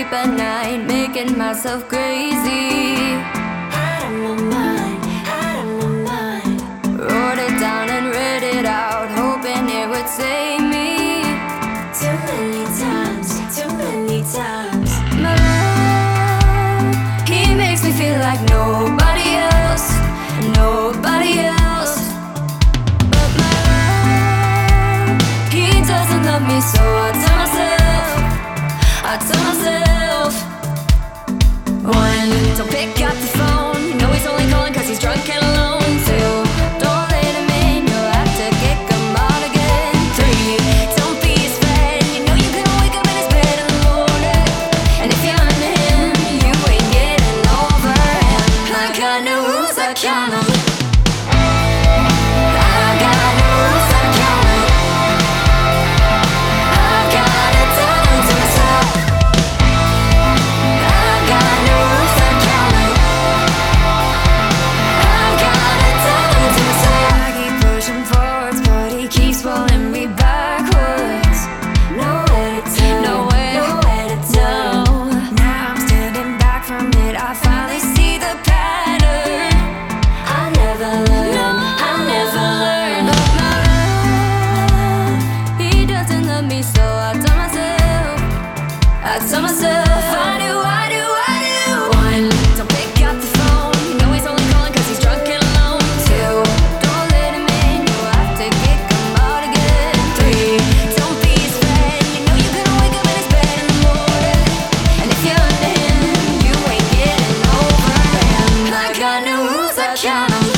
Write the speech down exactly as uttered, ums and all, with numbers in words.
sleep at night, making myself crazy. Out of my mind, out of my mind. Wrote it down and read it out, hoping it would save me. Too many times, too many times. My love, he makes me feel like nobody else, nobody else. But my love, he doesn't love me, so I tell myself, I tell myself. One, don't pick up the phone, you know he's only calling cause he's drunk and alone. Two, don't let him in, you'll have to kick him out again. Three, don't be his friend, you know you can wake up in his bed in the morning. And if you're under him, you ain't getting over him. I got no rules, I count 'em. I got no rules, I count 'em. I gotta tell them to myself. I got no rules, I count 'em. I gotta tell them to myself. I keep pushing forwards, but he keeps pulling me backwards. Nowhere to turn, Nowhere, nowhere to turn. no. Now I'm standing back from it, I finally see the pattern. I never learn, I never learn. But my love, he doesn't love me, so I tell myself, I tell myself, I do, I do, I do. One, don't pick up the phone, you know he's only calling cause he's drunk and alone. Two, don't let him in, you'll have to kick him out again. Three, don't be his friend, you know you're gonna wake up in his bed in the morning. And if you're under him, you ain't getting over him. I got no rules, I count 'em.